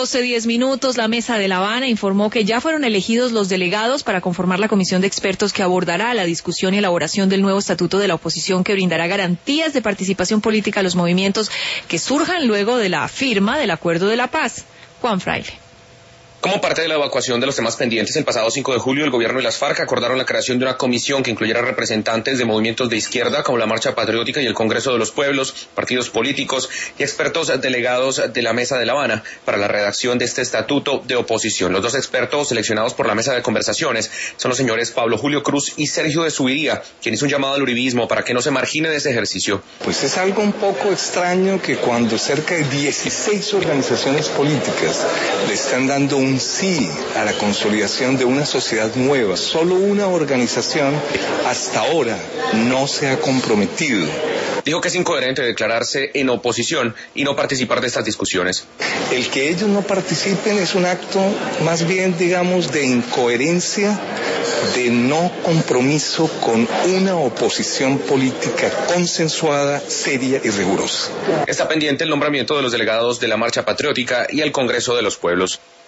12:10. La Mesa de La Habana informó que ya fueron elegidos los delegados para conformar la comisión de expertos que abordará la discusión y elaboración del nuevo estatuto de la oposición, que brindará garantías de participación política a los movimientos que surjan luego de la firma del Acuerdo de la Paz. Juan Fraile. Como parte de la evacuación de los temas pendientes, el pasado 5 de julio el gobierno y las FARC acordaron la creación de una comisión que incluyera representantes de movimientos de izquierda como la Marcha Patriótica y el Congreso de los Pueblos, partidos políticos y expertos delegados de la Mesa de La Habana para la redacción de este estatuto de oposición. Los dos expertos seleccionados por la mesa de conversaciones son los señores Pablo Julio Cruz y Sergio de Subiría, quien hizo un llamado al uribismo para que no se margine de ese ejercicio. Pues es algo un poco extraño que cuando cerca de 16 organizaciones políticas le están dando un sí a la consolidación de una sociedad nueva, solo una organización hasta ahora no se ha comprometido. Dijo que es incoherente declararse en oposición y no participar de estas discusiones. El que ellos no participen es un acto más bien, digamos, de incoherencia, de no compromiso con una oposición política consensuada, seria y rigurosa. Está pendiente el nombramiento de los delegados de la Marcha Patriótica y el Congreso de los Pueblos.